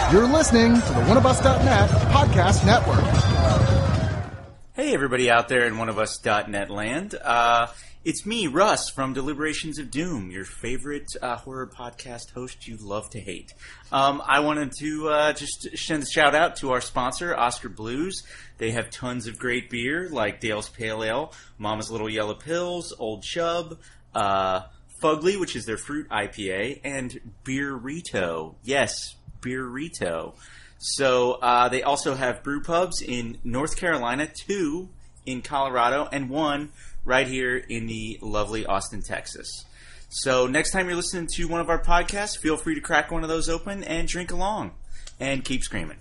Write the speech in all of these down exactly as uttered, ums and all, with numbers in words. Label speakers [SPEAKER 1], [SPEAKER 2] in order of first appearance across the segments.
[SPEAKER 1] You're listening to the one of us dot net podcast network.
[SPEAKER 2] Hey, everybody out there in one of us dot net land. Uh, it's me, Russ, from Deliberations of Doom, your favorite uh, horror podcast host you love to hate. Um, I wanted to uh, just send a shout out to our sponsor, Oscar Blues. They have tons of great beer, like Dale's Pale Ale, Mama's Little Yellow Pills, Old Chub, uh, Fugly, which is their fruit I P A, and Beerito. Yes, Beerito. So uh, they also have brew pubs in North Carolina, two in Colorado, and one right here in the lovely Austin, Texas. So next time you're listening to one of our podcasts, feel free to crack one of those open and drink along. And keep screaming.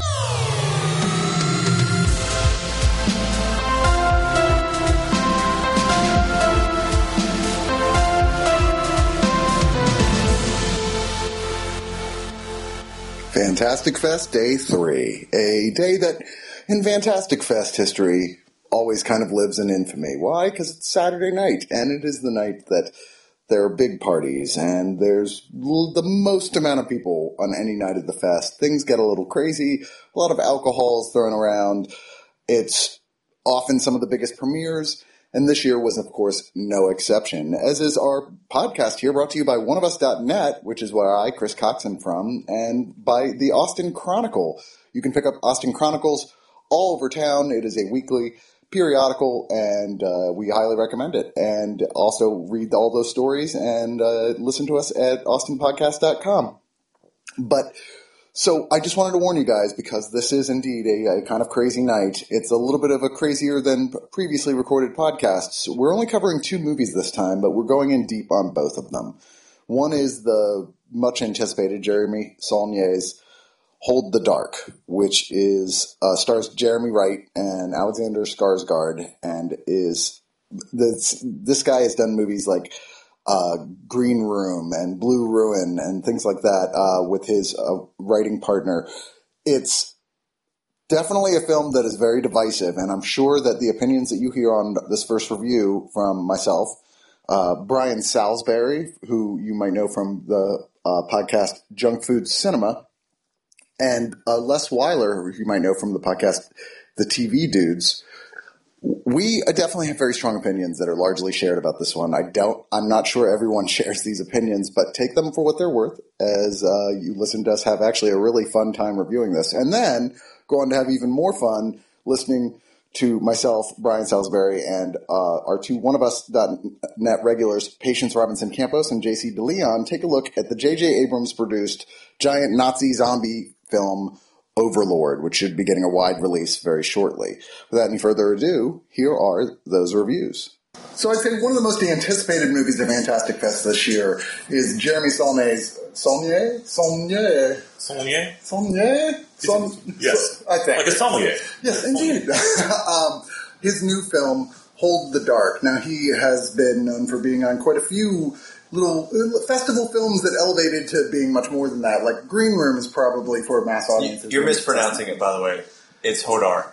[SPEAKER 3] Fantastic Fest Day three. A day that, in Fantastic Fest history, always kind of lives in infamy. Why? Because it's Saturday night, and it is the night that there are big parties, and there's l- the most amount of people on any night of the fest. Things get a little crazy. A lot of alcohol is thrown around. It's often some of the biggest premieres, and this year was, of course, no exception, as is our podcast here, brought to you by one of us dot net, which is where I, Chris Cox, am from, and by the Austin Chronicle. You can pick up Austin Chronicles all over town. It is a weekly periodical, and uh, we highly recommend it. And also read all those stories and uh, listen to us at austin podcast dot com. But so I just wanted to warn you guys, because this is indeed a, a kind of crazy night. It's a little bit of a crazier than previously recorded podcasts. We're only covering two movies this time, but we're going in deep on both of them. One is the much anticipated Jeremy Saulnier's Hold the Dark, which is uh, stars Jeremy Wright and Alexander Skarsgård, and is this this guy has done movies like uh, Green Room and Blue Ruin and things like that uh, with his uh, writing partner. It's definitely a film that is very divisive, and I'm sure that the opinions that you hear on this first review from myself, uh, Brian Salisbury, who you might know from the uh, podcast Junk Food Cinema, and uh, Les Weiler, who you might know from the podcast The T V Dudes. We definitely have very strong opinions that are largely shared about this one. I don't, I'm not sure everyone shares these opinions, but take them for what they're worth, as uh, you listen to us have actually a really fun time reviewing this. And then go on to have even more fun listening to myself, Brian Salisbury, and uh, our two one of us dot net regulars, Patience Robinson Campos and J C DeLeon, take a look at the J J Abrams produced giant Nazi zombie film Overlord, which should be getting a wide release very shortly. Without any further ado, here are those reviews. So I'd say one of the most anticipated movies of Fantastic Fest this year is Jeremy Saulnier's Saulnier? Saulnier?
[SPEAKER 4] Saulnier?
[SPEAKER 3] Saulnier? Saul-
[SPEAKER 4] yes.
[SPEAKER 3] I think.
[SPEAKER 4] Like a sommelier.
[SPEAKER 3] Yes, indeed. um, his new film, Hold the Dark. Now, he has been known for being on quite a few little festival films that elevated to being much more than that. Like Green Room is probably for mass audiences.
[SPEAKER 4] You're mispronouncing it, by the way. It's Hodar.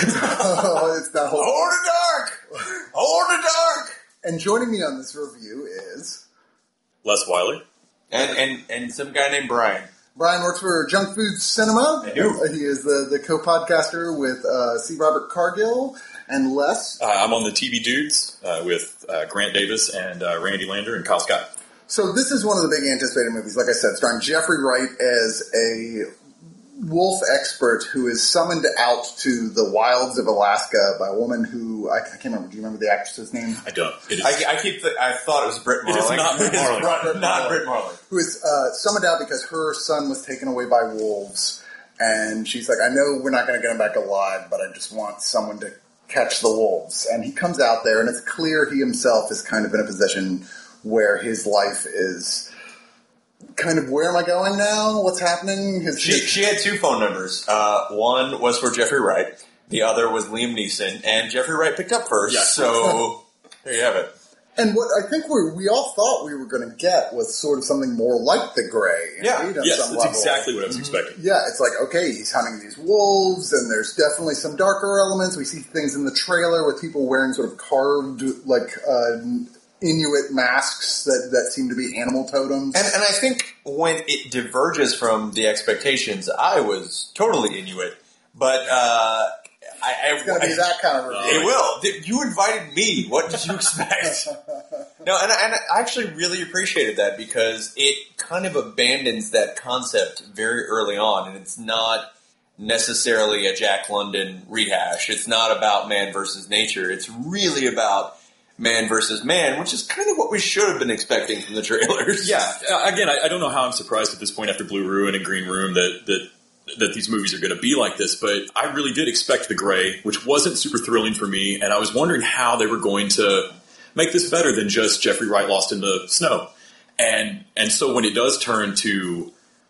[SPEAKER 3] Oh, it's not Hold,
[SPEAKER 4] Hold the Dark! Hold the Dark!
[SPEAKER 3] And joining me on this review is
[SPEAKER 4] Les Weiler. And, and, and some guy named Brian.
[SPEAKER 3] Brian works for Junk Food Cinema.
[SPEAKER 4] I do.
[SPEAKER 3] He is the, the co-podcaster with uh, C. Robert Cargill and Les.
[SPEAKER 4] Uh, I'm on the T V Dudes uh, with uh, Grant Davis and uh, Randy Lander and Kyle Scott.
[SPEAKER 3] So this is one of the big anticipated movies, like I said, starring Jeffrey Wright as a wolf expert who is summoned out to the wilds of Alaska by a woman who, I, I can't remember, do you remember the actress's name?
[SPEAKER 4] I don't. It is,
[SPEAKER 5] I, I keep. Th- I thought it was Britt Marley.
[SPEAKER 4] It is not Britt Marley.
[SPEAKER 5] Not,
[SPEAKER 3] Britt
[SPEAKER 5] not
[SPEAKER 3] Marley.
[SPEAKER 5] Britt Marley.
[SPEAKER 3] Who is uh, summoned out because her son was taken away by wolves. And she's like, I know we're not going to get him back alive, but I just want someone to catch the wolves. And he comes out there, and it's clear he himself is kind of in a position where his life is kind of, where am I going now? What's happening? His,
[SPEAKER 5] She, she had two phone numbers. Uh, one was for Jeffrey Wright. The other was Liam Neeson. And Jeffrey Wright picked up first.
[SPEAKER 4] Yeah.
[SPEAKER 5] So there you have it.
[SPEAKER 3] And what I think we we all thought we were going to get was sort of something more like The Grey.
[SPEAKER 5] Yeah.
[SPEAKER 3] right, on
[SPEAKER 4] yes,
[SPEAKER 3] some
[SPEAKER 4] that's
[SPEAKER 3] level.
[SPEAKER 4] exactly what I was expecting.
[SPEAKER 3] Yeah, it's like, okay, he's hunting these wolves, and there's definitely some darker elements. We see things in the trailer with people wearing sort of carved, like, uh, Inuit masks that, that seem to be animal totems.
[SPEAKER 5] And, and I think when it diverges from the expectations, I was totally Inuit. But uh, I, I,
[SPEAKER 3] it's going to be
[SPEAKER 5] I,
[SPEAKER 3] that kind of review.
[SPEAKER 5] It will. You invited me. What did you expect? No, and, and I actually really appreciated that because it kind of abandons that concept very early on, and it's not necessarily a Jack London rehash. It's not about man versus nature. It's really about man versus man, which is kind of what we should have been expecting from the trailers.
[SPEAKER 4] Yeah. Uh, again, I, I don't know how I'm surprised at this point after Blue Ruin and Green Room that that, that these movies are going to be like this, but I really did expect The Grey, which wasn't super thrilling for me, and I was wondering how they were going to make this better than just Jeffrey Wright lost in the snow. And and so when it does turn to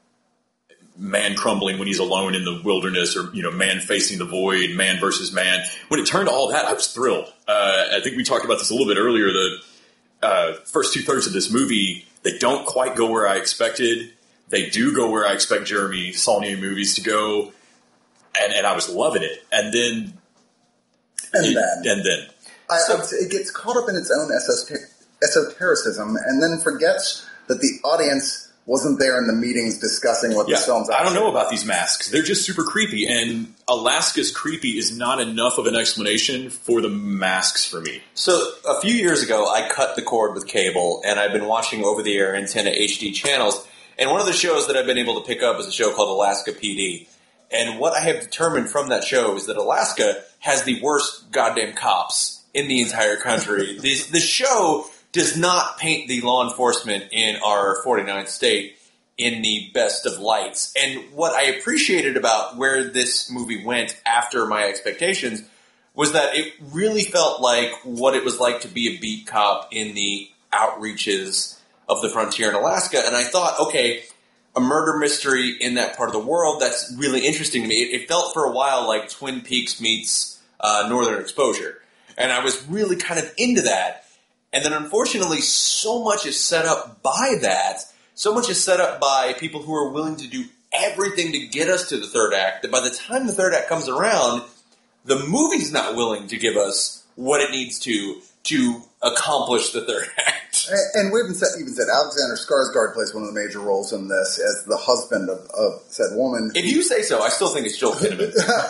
[SPEAKER 4] man crumbling when he's alone in the wilderness, or, you know, man facing the void, man versus man, when it turned to all that, I was thrilled. Uh, I think we talked about this a little bit earlier. The uh, first two thirds of this movie, they don't quite go where I expected. They do go where I expect Jeremy Saulnier movies to go, and, and I was loving it. And then,
[SPEAKER 3] and
[SPEAKER 4] it,
[SPEAKER 3] then,
[SPEAKER 4] and then,
[SPEAKER 3] I, I would say it gets caught up in its own esoter- esotericism, and then forgets that the audience wasn't there in the meetings discussing what
[SPEAKER 4] yeah,
[SPEAKER 3] this film's actually
[SPEAKER 4] I don't know about these masks. They're just super creepy, and Alaska's creepy is not enough of an explanation for the masks for me.
[SPEAKER 5] So a few years ago, I cut the cord with cable, and I've been watching over-the-air antenna H D channels, and one of the shows that I've been able to pick up is a show called Alaska P D. And what I have determined from that show is that Alaska has the worst goddamn cops in the entire country. the, the show does not paint the law enforcement in our forty-ninth state in the best of lights. And what I appreciated about where this movie went after my expectations was that it really felt like what it was like to be a beat cop in the outreaches of the frontier in Alaska. And I thought, okay, a murder mystery in that part of the world, that's really interesting to me. It, it felt for a while like Twin Peaks meets uh, Northern Exposure. And I was really kind of into that. And then unfortunately, so much is set up by that. So much is set up by people who are willing to do everything to get us to the third act, that by the time the third act comes around, the movie's not willing to give us what it needs to to accomplish the third act.
[SPEAKER 3] And, and we haven't said, even said Alexander Skarsgård plays one of the major roles in this as the husband of, of said woman.
[SPEAKER 5] If you say so, I still think it's Joel Kinnaman.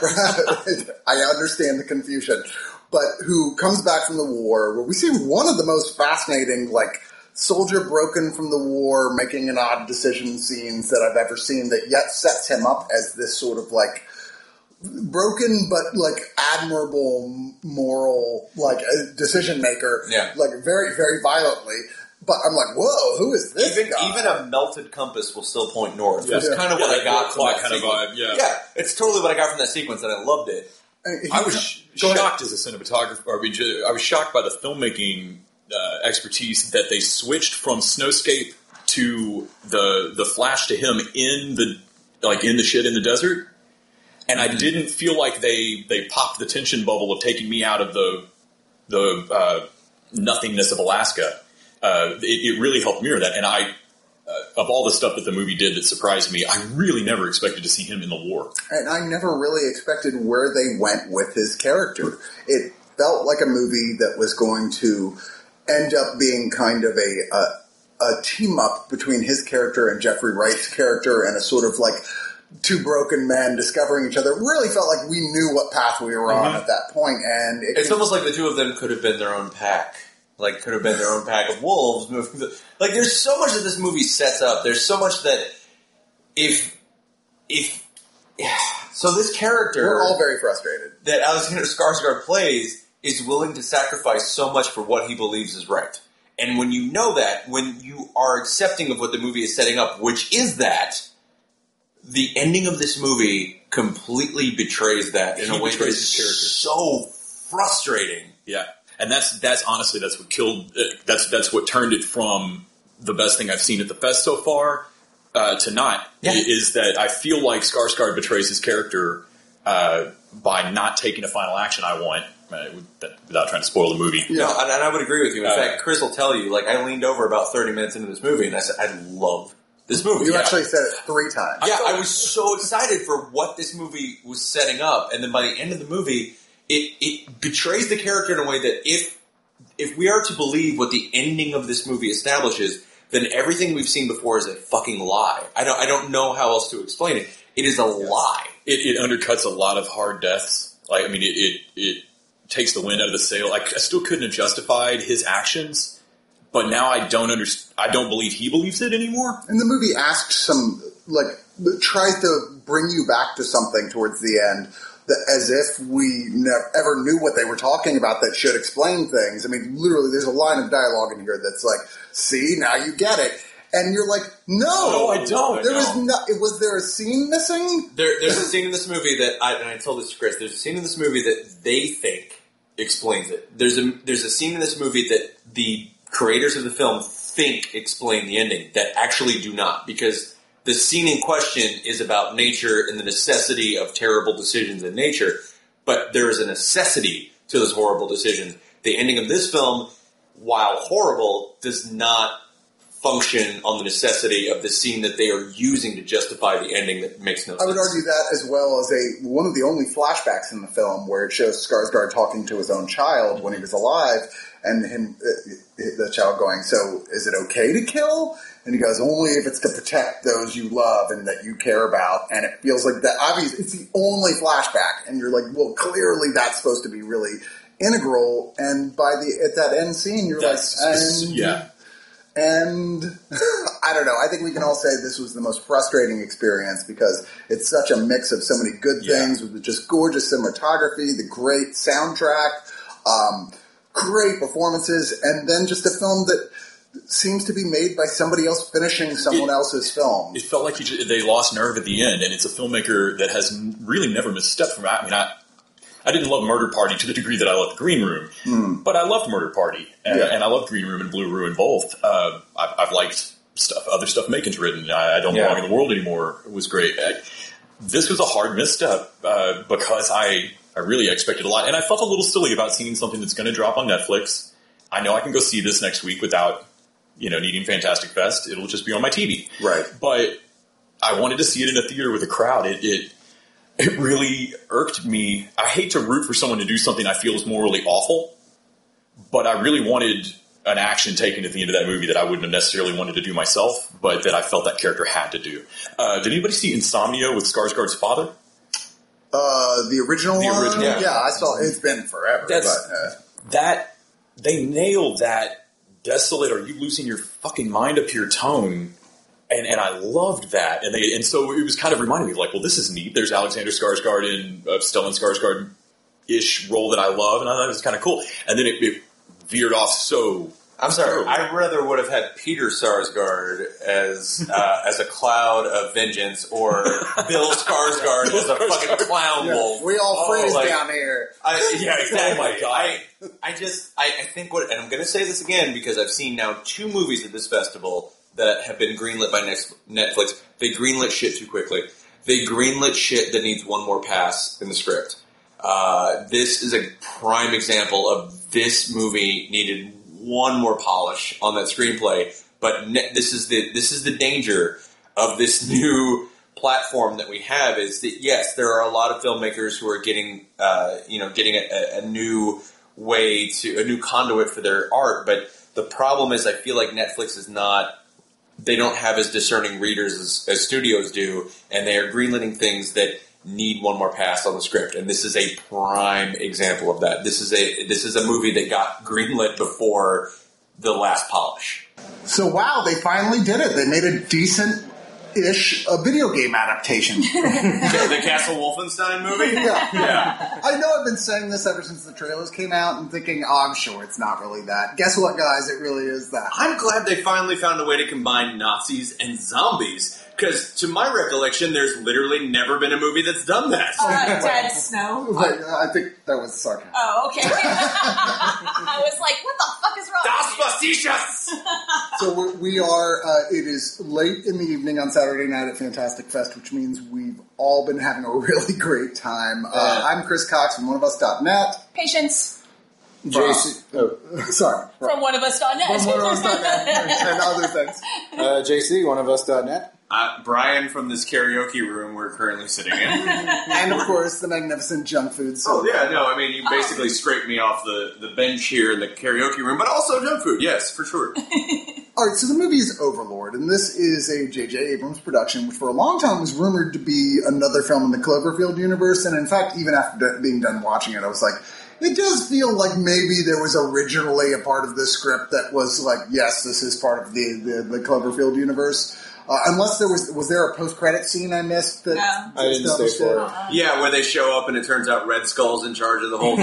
[SPEAKER 3] I understand the confusion. But who comes back from the war, where we see one of the most fascinating, like, soldier broken from the war, making an odd decision scenes that I've ever seen, that yet sets him up as this sort of, like, broken but, like, admirable moral, like, decision maker,
[SPEAKER 5] yeah.
[SPEAKER 3] like, very, very violently. But I'm like, whoa, who is this
[SPEAKER 5] even,
[SPEAKER 3] guy?
[SPEAKER 5] Even a melted compass will still point north.
[SPEAKER 4] Yeah.
[SPEAKER 5] That's kind of
[SPEAKER 4] yeah,
[SPEAKER 5] what I got from that
[SPEAKER 4] kind
[SPEAKER 5] sequence.
[SPEAKER 4] of vibe, yeah.
[SPEAKER 5] yeah, it's totally what I got from that sequence, and I loved it.
[SPEAKER 3] He,
[SPEAKER 4] I was sh- shocked as a cinematographer. I, mean, I was shocked by the filmmaking uh, expertise that they switched from snowscape to the the flash to him in the like in the shit in the desert, and I didn't feel like they they popped the tension bubble of taking me out of the the uh, nothingness of Alaska. Uh, it, it really helped mirror that, and I. Uh, of all the stuff that the movie did that surprised me, I really never expected to see him in the war.
[SPEAKER 3] And I never really expected where they went with his character. It felt like a movie that was going to end up being kind of a, a, a team-up between his character and Jeffrey Wright's character, and a sort of like two broken men discovering each other. It really felt like we knew what path we were on mm-hmm. at that point. And it
[SPEAKER 5] It's almost like the two of them could have been their own pack. Like, could have been their own pack of wolves. Like, there's so much that this movie sets up. There's so much that if, if, so this character...
[SPEAKER 3] We're all very frustrated.
[SPEAKER 5] That Alexander Skarsgård plays is willing to sacrifice so much for what he believes is right. And when you know that, when you are accepting of what the movie is setting up, which is that, the ending of this movie completely betrays that in
[SPEAKER 4] he
[SPEAKER 5] a way that is so frustrating.
[SPEAKER 4] Yeah. And that's that's honestly that's what killed uh, that's that's what turned it from the best thing I've seen at the fest so far uh, to not
[SPEAKER 5] yeah.
[SPEAKER 4] is that I feel like Skarsgård betrays his character uh, by not taking a final action I want uh, without trying to spoil the movie.
[SPEAKER 5] Yeah, no, and, and I would agree with you. In
[SPEAKER 4] uh,
[SPEAKER 5] fact, Chris will tell you. Like, I leaned over about thirty minutes into this movie, and I said, "I love this movie."
[SPEAKER 3] You
[SPEAKER 5] yeah.
[SPEAKER 3] actually said it three times.
[SPEAKER 5] Yeah, I was so excited for what this movie was setting up, and then by the end of the movie. It, it betrays the character in a way that if if we are to believe what the ending of this movie establishes, then everything we've seen before is a fucking lie. I don't, I don't know how else to explain it. It is a yes. lie.
[SPEAKER 4] It, it undercuts a lot of hard deaths. Like, I mean, it, it, it takes the wind out of the sail. I, I still couldn't have justified his actions, but now I don't understand. I don't believe he believes it anymore.
[SPEAKER 3] And the movie asks some, like, tries to bring you back to something towards the end, that, as if we never ever knew what they were talking about that should explain things. I mean, literally, there's a line of dialogue in here that's like, see, now you get it. And you're like, no,
[SPEAKER 4] no I don't.
[SPEAKER 3] There
[SPEAKER 4] no.
[SPEAKER 3] was no. Was there a scene missing?
[SPEAKER 5] There, there's a scene in this movie that, I, and I told this to Chris. There's a scene in this movie that they think explains it. There's a there's a scene in this movie that the creators of the film think explain the ending that actually do not, because the scene in question is about nature and the necessity of terrible decisions in nature. But there is a necessity to those horrible decisions. The ending of this film, while horrible, does not function on the necessity of the scene that they are using to justify the ending that makes no sense.
[SPEAKER 3] I would argue that as well as a one of the only flashbacks in the film where it shows Skarsgård talking to his own child when he was alive, and him, uh, the child going, so is it okay to kill? And he goes, only if it's to protect those you love and that you care about. And it feels like that, obviously, it's the only flashback. And you're like, well, clearly that's supposed to be really integral. And by the at that end scene, you're
[SPEAKER 4] that's,
[SPEAKER 3] like, and,
[SPEAKER 4] yeah.
[SPEAKER 3] And I don't know. I think we can all say this was the most frustrating experience because it's such a mix of so many good
[SPEAKER 4] yeah.
[SPEAKER 3] things with the just gorgeous cinematography, the great soundtrack, um, great performances, and then just a film that seems to be made by somebody else finishing someone
[SPEAKER 4] it,
[SPEAKER 3] else's film.
[SPEAKER 4] It felt like you, they lost nerve at the end, and it's a filmmaker that has really never misstepped from. I mean, I, I didn't love Murder Party to the degree that I loved Green Room, mm. but I loved Murder Party, and, yeah. and I loved Green Room and Blue Ruin both. Uh, I've, I've liked stuff, other stuff Macon's written. I, I Don't yeah. Belong in the World Anymore. It was great. I, this was a hard misstep uh, because I, I really expected a lot, and I felt a little silly about seeing something that's going to drop on Netflix. I know I can go see this next week without, you know, needing Fantastic Fest. It'll just be on my T V.
[SPEAKER 3] Right.
[SPEAKER 4] But I wanted to see it in a theater with a crowd. It, it It really irked me. I hate to root for someone to do something I feel is morally awful, but I really wanted an action taken at the end of that movie that I wouldn't have necessarily wanted to do myself, but that I felt that character had to do. Uh, did anybody see Insomnia with Skarsgård's father?
[SPEAKER 3] Uh, the original
[SPEAKER 4] the
[SPEAKER 3] one?
[SPEAKER 4] Original,
[SPEAKER 3] yeah. yeah, I saw it. It's been forever.
[SPEAKER 4] That's,
[SPEAKER 3] but, uh,
[SPEAKER 4] that, they nailed that desolate, are you losing your fucking mind up here tone. And and I loved that, and they and so it was kind of reminding me of like, well, this is neat. There's Alexander Skarsgård in a Stellan Skarsgård-ish role that I love, and I thought it was kind of cool. And then it, it veered off so.
[SPEAKER 5] I'm sorry.
[SPEAKER 4] terribly.
[SPEAKER 5] I rather would have had Peter Sarsgaard as uh, as a cloud of vengeance, or Bill Skarsgård as a fucking clown
[SPEAKER 3] yeah,
[SPEAKER 5] wolf.
[SPEAKER 3] we all freeze
[SPEAKER 5] oh, like,
[SPEAKER 3] down here.
[SPEAKER 5] I, yeah, exactly.
[SPEAKER 4] Oh my God.
[SPEAKER 5] I, I just I, I think what, and I'm going to say this again because I've seen now two movies at this festival that have been greenlit by Netflix. They greenlit shit too quickly. They greenlit shit that needs one more pass in the script. Uh, this is a prime example of this movie needed one more polish on that screenplay. But ne- this is the this is the danger of this new platform that we have. Is that yes, there are a lot of filmmakers who are getting uh, you know getting a, a new way to a new conduit for their art. But the problem is, I feel like Netflix is not. They don't have as discerning readers as, as studios do, and they are greenlighting things that need one more pass on the script. And this is a prime example of that. This is a this is a movie that got greenlit before the last polish.
[SPEAKER 3] So wow, they finally did it. They made a decent-ish a video game adaptation.
[SPEAKER 5] the, the Castle Wolfenstein movie?
[SPEAKER 3] Yeah.
[SPEAKER 5] yeah.
[SPEAKER 3] I know I've been saying this ever since the trailers came out and thinking, oh, I'm sure it's not really that. Guess what, guys? It really is that.
[SPEAKER 5] I'm glad they finally found a way to combine Nazis and zombies. Because, to my recollection, there's literally never been a movie that's done that.
[SPEAKER 6] Uh, Dead Snow.
[SPEAKER 3] Right, I think that was sarcasm.
[SPEAKER 6] Oh, okay. I was like, what the fuck is wrong
[SPEAKER 5] Das
[SPEAKER 6] with you?
[SPEAKER 5] Facetious!
[SPEAKER 3] So we're, we are, uh, it is late in the evening on Saturday night at Fantastic Fest, which means we've all been having a really great time. Uh, I'm Chris Cox from one of us dot net.
[SPEAKER 6] Patience.
[SPEAKER 3] J C, oh, sorry.
[SPEAKER 6] From one of us dot net.
[SPEAKER 3] From one of us dot net and other things.
[SPEAKER 7] Uh, J C, one of us dot net.
[SPEAKER 5] Uh, Brian from this karaoke room we're currently sitting in.
[SPEAKER 1] And, of course, the magnificent junk food.
[SPEAKER 5] Oh, yeah, no, I mean, you basically scraped me off the, the bench here in the karaoke room, but also junk food, yes, for sure.
[SPEAKER 1] All right, so the movie is Overlord, and this is a J J. Abrams production, which for a long time was rumored to be another film in the Cloverfield universe, and in fact, even after being done watching it, I was like, it does feel like maybe there was originally a part of the script that was like, yes, this is part of the, the, the Cloverfield universe. Uh, unless there was, was there a post-credit scene I missed? That
[SPEAKER 6] No.
[SPEAKER 7] I didn't stay for it.
[SPEAKER 6] Uh-huh.
[SPEAKER 5] Yeah, where they show up and it turns out Red Skull's in charge of the whole thing.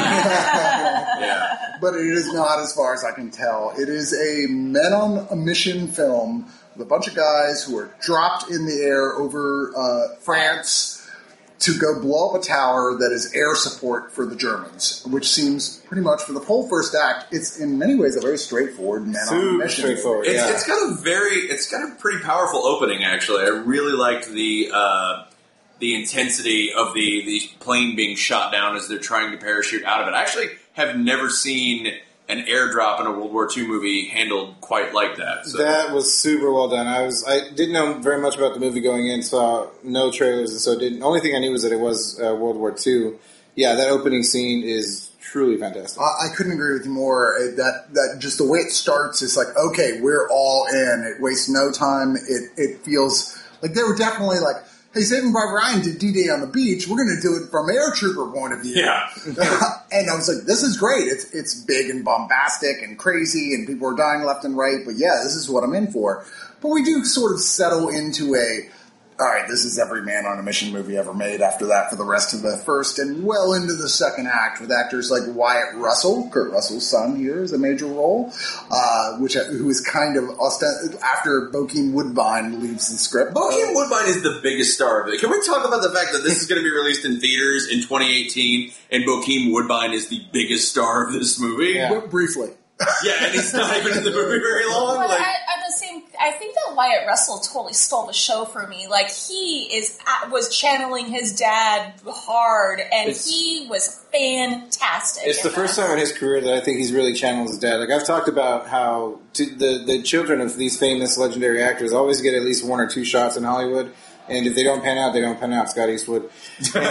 [SPEAKER 5] Yeah.
[SPEAKER 1] But it is not, as far as I can tell. It is a men on a mission film with a bunch of guys who are dropped in the air over uh, France to go blow up a tower that is air support for the Germans, which seems pretty much for the whole first act. It's in many ways a very straightforward men on a
[SPEAKER 7] Super
[SPEAKER 1] mission.
[SPEAKER 7] straightforward.
[SPEAKER 5] It's,
[SPEAKER 7] yeah.
[SPEAKER 5] it's got a very, it's got a pretty powerful opening. Actually, I really liked the uh, the intensity of the the plane being shot down as they're trying to parachute out of it. I actually have never seen an airdrop in a World War Two movie handled quite like that. So.
[SPEAKER 7] That was super well done. I was I didn't know very much about the movie going in, saw no trailers, and so didn't. Only thing I knew was that it was uh, World War Two. Yeah, that opening scene is truly fantastic.
[SPEAKER 1] I, I couldn't agree with you more. It, that that just the way it starts is like, okay, we're all in. It wastes no time. It it feels like they were definitely like, hey, Saving Private Ryan did D-Day on the beach. We're going to do it from air trooper point of view.
[SPEAKER 5] Yeah.
[SPEAKER 1] And I was like, this is great. It's it's big and bombastic and crazy, and people are dying left and right. But yeah, this is what I'm in for. But we do sort of settle into a, all right, this is every man on a mission movie ever made after that for the rest of the first and well into the second act with actors like Wyatt Russell. Kurt Russell's son here is a major role, uh, which who is kind of ostent- after Bokeem Woodbine leaves the script.
[SPEAKER 5] Bokeem Woodbine is the biggest star of it. Can we talk about the fact that this is going to be released in theaters in twenty eighteen, and Bokeem Woodbine is the biggest star of this movie?
[SPEAKER 7] Yeah.
[SPEAKER 1] But briefly.
[SPEAKER 5] Yeah, and he's not even in the movie very long.
[SPEAKER 6] But
[SPEAKER 5] Like,
[SPEAKER 6] at, at the same, I think that Wyatt Russell totally stole the show for me. Like he is at, was channeling his dad hard, and
[SPEAKER 7] It's-
[SPEAKER 6] he was fantastic.
[SPEAKER 7] It's the
[SPEAKER 6] in
[SPEAKER 7] first
[SPEAKER 6] that.
[SPEAKER 7] time in his career that I think he's really channeled his dad. Like I've talked about how to, the the children of these famous legendary actors always get at least one or two shots in Hollywood, and if they don't pan out, they don't pan out. Scott Eastwood. And, uh,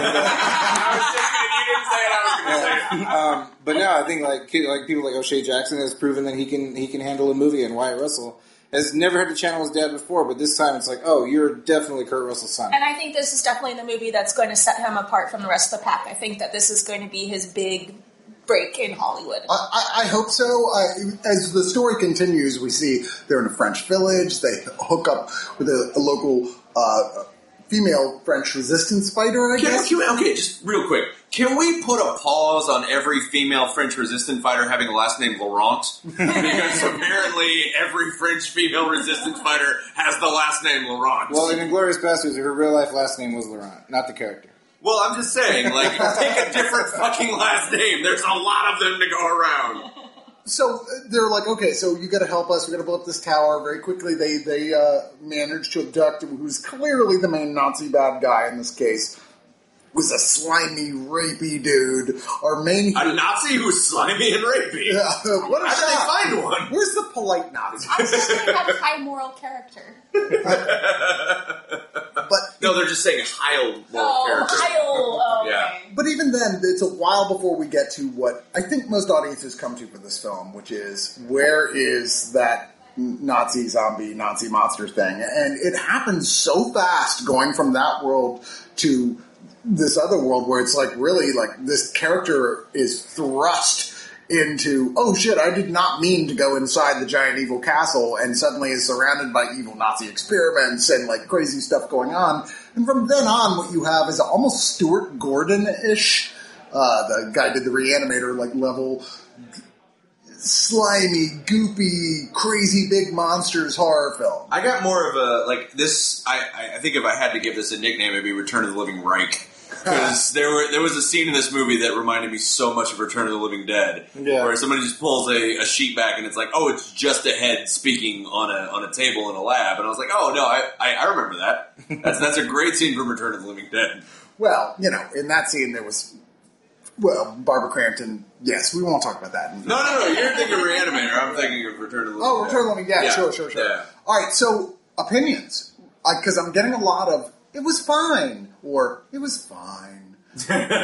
[SPEAKER 5] I was thinking if you didn't say it, I was going to say it.
[SPEAKER 7] um, but no, I think like kid- like people like O'Shea Jackson has proven that he can he can handle a movie, and Wyatt Russell has never had to channel his dad before. But this time, it's like, oh, you're definitely Kurt Russell's son.
[SPEAKER 6] And I think this is definitely the movie that's going to set him apart from the rest of the pack. I think that this is going to be his big break in Hollywood.
[SPEAKER 1] I, I, I hope so. I, as the story continues, we see they're in a French village. They hook up with a, a local uh, female French resistance fighter, I
[SPEAKER 5] Can,
[SPEAKER 1] guess.
[SPEAKER 5] can we, okay, just real quick. Can we put a pause on every female French resistance fighter having a last name Laurent? Because apparently every French female resistance fighter has the last name Laurent.
[SPEAKER 7] Well, in Inglourious Basterds, her real life last name was Laurent, not the character.
[SPEAKER 5] Well, I'm just saying, like, pick a different fucking last name. There's a lot of them to go around.
[SPEAKER 1] So uh, they're like, okay, so you got to help us. We got to blow up this tower very quickly. They they uh, manage to abduct who's clearly the main Nazi bad guy in this case. Was a slimy, rapey dude. Our main
[SPEAKER 5] A Nazi who's slimy and rapey.
[SPEAKER 1] Uh, what a
[SPEAKER 5] How
[SPEAKER 1] shot!
[SPEAKER 5] did they find one?
[SPEAKER 1] Where's the polite Nazi?
[SPEAKER 6] I was just going to have a high moral character.
[SPEAKER 1] But
[SPEAKER 5] No, they're just saying high moral
[SPEAKER 6] Oh,
[SPEAKER 5] character.
[SPEAKER 6] Heil. Oh,
[SPEAKER 5] Yeah.
[SPEAKER 6] okay.
[SPEAKER 1] But even then, it's a while before we get to what I think most audiences come to for this film, which is where is that Nazi zombie, Nazi monster thing? And it happens so fast going from that world to this other world where it's like really like this character is thrust into, oh shit, I did not mean to go inside the giant evil castle, and suddenly is surrounded by evil Nazi experiments and like crazy stuff going on. And from then on, what you have is almost Stuart Gordon-ish, uh, the guy did the Reanimator like level, slimy, goopy, crazy big monsters horror film.
[SPEAKER 5] I got more of a, like, this, I, I- I think if I had to give this a nickname, it'd be Return of the Living Reich. Because there were there was a scene in this movie that reminded me so much of Return of the Living Dead,
[SPEAKER 7] Yeah.
[SPEAKER 5] where somebody just pulls a, a sheet back and it's like, oh, it's just a head speaking on a on a table in a lab, and I was like, oh no, I, I, I remember that. That's that's a great scene from Return of the Living Dead.
[SPEAKER 1] Well, you know, in that scene there was, well, Barbara Crampton. Yes, we won't talk about that.
[SPEAKER 5] No, no, no, you're thinking of Reanimator. I'm thinking of Return of the Living
[SPEAKER 1] Oh,
[SPEAKER 5] Dead.
[SPEAKER 1] Return of the Living Dead.
[SPEAKER 5] Yeah.
[SPEAKER 1] Sure, sure, sure.
[SPEAKER 5] Yeah.
[SPEAKER 1] All right, so opinions. because I'm getting a lot of "it was fine" or "it was fine." You know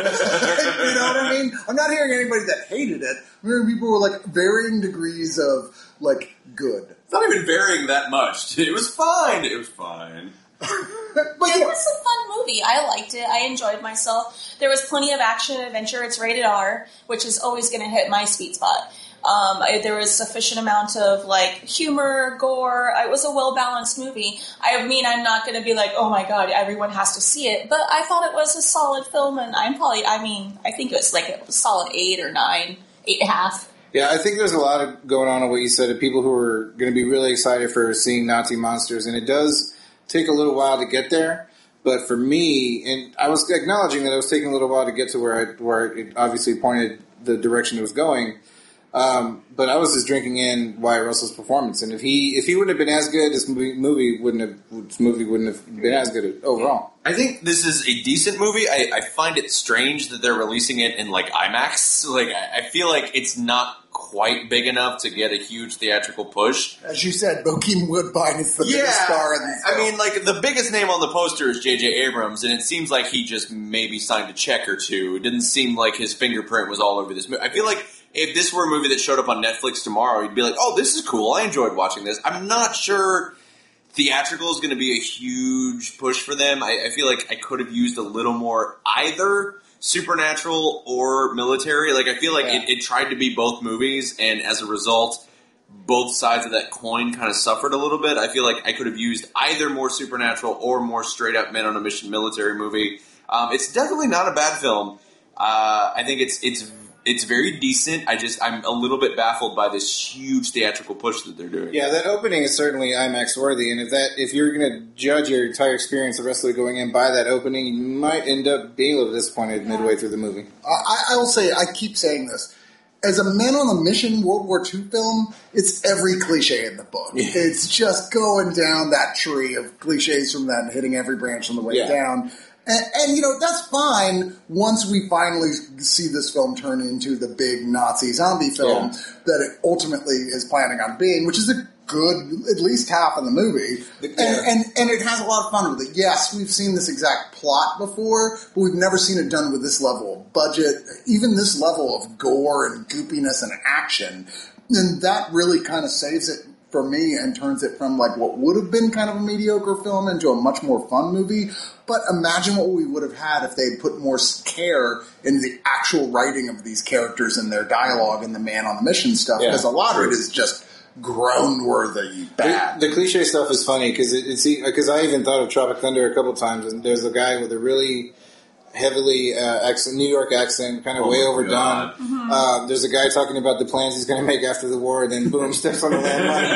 [SPEAKER 1] what I mean? I'm not hearing anybody that hated it. I'm hearing people were like varying degrees of like good.
[SPEAKER 5] It's not even varying that much. It was fine. It was fine.
[SPEAKER 1] But
[SPEAKER 6] It was a fun movie. I liked it. I enjoyed myself. There was plenty of action and adventure. It's rated R, which is always going to hit my sweet spot. Um, I, there was sufficient amount of like humor, gore. It was a well balanced movie. I mean, I'm not going to be like, oh my god, everyone has to see it. But I thought it was a solid film, and I'm probably, I mean, I think it was like a solid eight or nine, eight and a half.
[SPEAKER 7] Yeah, I think there's a lot of going on in what you said of people who are going to be really excited for seeing Nazi monsters, and it does take a little while to get there. But for me, and I was acknowledging that it was taking a little while to get to where I, where it obviously pointed the direction it was going. Um, but I was just drinking in Wyatt Russell's performance, and if he if he wouldn't have been as good, this movie, movie wouldn't have this movie wouldn't have been as good overall.
[SPEAKER 5] I think this is a decent movie. I, I find it strange that they're releasing it in like IMAX. Like I, I feel like it's not quite big enough to get a huge theatrical push.
[SPEAKER 1] as you said, Bokeem Woodbine is the
[SPEAKER 5] Yeah,
[SPEAKER 1] biggest star in this
[SPEAKER 5] I
[SPEAKER 1] film.
[SPEAKER 5] mean, like the biggest name on the poster is J J Abrams, and it seems like he just maybe signed a check or two. It didn't seem like his fingerprint was all over this movie. I feel like if this were a movie that showed up on Netflix tomorrow, you'd be like, "Oh, this is cool. I enjoyed watching this." I'm not sure theatrical is going to be a huge push for them. I, I feel like I could have used a little more either supernatural or military. Like I feel like
[SPEAKER 7] Yeah.
[SPEAKER 5] it, it tried to be both movies, and as a result, both sides of that coin kind of suffered a little bit. I feel like I could have used either more supernatural or more straight up men on a mission military movie. Um, it's definitely not a bad film. Uh, I think it's it's it's very decent. I just I'm a little bit baffled by this huge theatrical push that they're doing.
[SPEAKER 7] Yeah, that opening is certainly IMAX worthy, and if that if you're going to judge your entire experience the rest of it going in by that opening, you might end up being a little disappointed midway through the movie.
[SPEAKER 1] I, I will say, I keep saying this. As a Men on a Mission World War Two film, it's every cliche in the book.
[SPEAKER 7] Yeah.
[SPEAKER 1] It's just going down that tree of cliches from that and hitting every branch on the way
[SPEAKER 7] Yeah.
[SPEAKER 1] down. And, and, you know, that's fine once we finally see this film turn into the big Nazi zombie film
[SPEAKER 7] Yeah.
[SPEAKER 1] that it ultimately is planning on being, which is a good, at least half of the movie.
[SPEAKER 7] Yeah.
[SPEAKER 1] And, and, and it has a lot of fun with it. Yes, we've seen this exact plot before, but we've never seen it done with this level of budget, even this level of gore and goopiness and action. And that really kind of saves it for me and turns it from like what would have been kind of a mediocre film into a much more fun movie. But imagine what we would have had if they'd put more care in the actual writing of these characters and their dialogue and the man on the mission stuff,
[SPEAKER 7] Yeah.
[SPEAKER 1] because a lot of it is just groan-worthy bad.
[SPEAKER 7] The, the cliche stuff is funny because it, it's because I even thought of Tropic Thunder a couple times, and there's a guy with a really heavily uh, accent, New York accent, kind of
[SPEAKER 5] Oh
[SPEAKER 7] way
[SPEAKER 5] my
[SPEAKER 7] overdone.
[SPEAKER 5] God.
[SPEAKER 6] Mm-hmm.
[SPEAKER 7] Uh, there's a guy talking about the plans he's going to make after the war, and then boom, steps on the landmine.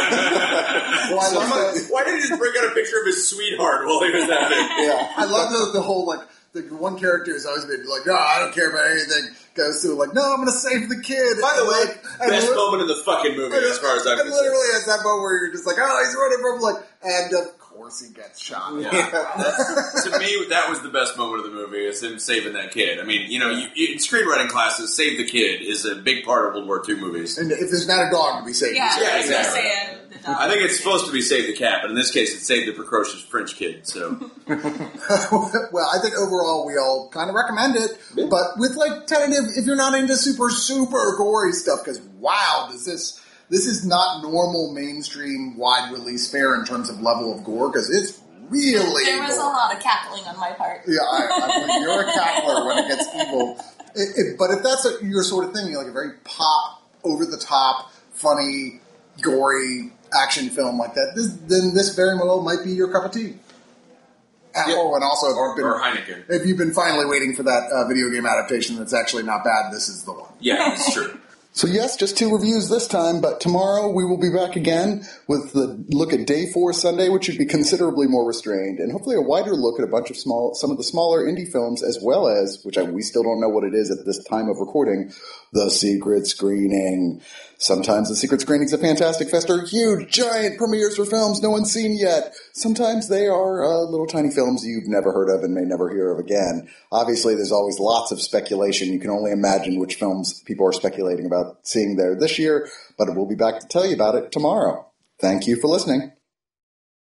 [SPEAKER 1] Well, I love that.
[SPEAKER 5] Why did he just bring out a picture of his sweetheart while he was at it?
[SPEAKER 1] Yeah, I love the, the whole, like, the one character has always been like, no, I don't care about anything. Goes through, like, no, I'm going to save the kid.
[SPEAKER 5] By the
[SPEAKER 1] And,
[SPEAKER 5] way,
[SPEAKER 1] like, and
[SPEAKER 5] best
[SPEAKER 1] li-
[SPEAKER 5] moment in the fucking movie,
[SPEAKER 1] and-
[SPEAKER 5] as far as I'm
[SPEAKER 1] and
[SPEAKER 5] concerned.
[SPEAKER 1] literally has that moment where you're just like, oh, he's running from, like, and of course he gets shot.
[SPEAKER 5] Yeah. To me, that was the best moment of the movie, is him saving that kid. I mean, you know, you, you, in screenwriting classes, save the kid is a big part of World War Two movies.
[SPEAKER 1] And if there's not a dog to be saved,
[SPEAKER 6] Yeah,
[SPEAKER 1] he's
[SPEAKER 5] Yeah,
[SPEAKER 6] I was gonna
[SPEAKER 5] exactly.
[SPEAKER 6] say it. The dog.
[SPEAKER 5] I think it's supposed to be save the cat, but in this case, it's save the precocious French kid. So,
[SPEAKER 1] well, I think overall we all kind of recommend it, but with like tentative, if you're not into super, super gory stuff, because wow, does this, this is not normal mainstream wide release fare in terms of level of gore, because it's really
[SPEAKER 6] There was a
[SPEAKER 1] gore.
[SPEAKER 6] lot of cackling on my part.
[SPEAKER 1] Yeah, I, I mean, you're a cackler when it gets evil. It, it, but if that's a, your sort of thing, you like a very pop, over-the-top, funny, gory action film like that, this, then this very well might be your cup of tea. Uh, Oh, and also, if
[SPEAKER 5] or,
[SPEAKER 1] you've been,
[SPEAKER 5] or Heineken.
[SPEAKER 1] if you've been finally waiting for that uh, video game adaptation that's actually not bad, this is the one.
[SPEAKER 5] Yeah, it's true.
[SPEAKER 3] So yes, just two reviews this time, but tomorrow we will be back again with the look at Day Four Sunday, which should be considerably more restrained, and hopefully a wider look at a bunch of small, some of the smaller indie films, as well as, which I, we still don't know what it is at this time of recording, the Secret Screening. Sometimes the Secret Screenings at Fantastic Fest are huge, giant premieres for films no one's seen yet. Sometimes they are uh, little tiny films you've never heard of and may never hear of again. Obviously, there's always lots of speculation. You can only imagine which films people are speculating about seeing there this year, but we'll be back to tell you about it tomorrow. Thank you for listening.